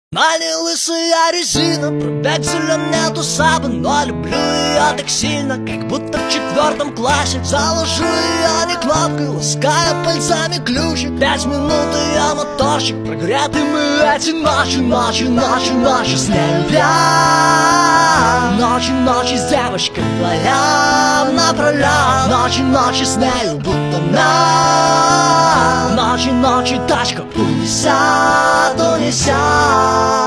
На ней лысая резина, пробег зелен нету сабы, но люблю ее так сильно, как будто в 4 классе. Заложу ее не кнопкой, лаская пальцами ключик. 5 минут ее моторчик, прогретый мы эти ночи, ночи, ночи, ночи с нею я. Ночи, ночи с девочкой вдвоем напролет. Ночи, ночи с нею будто на. Ночи, ночи тачка унесет, унесет.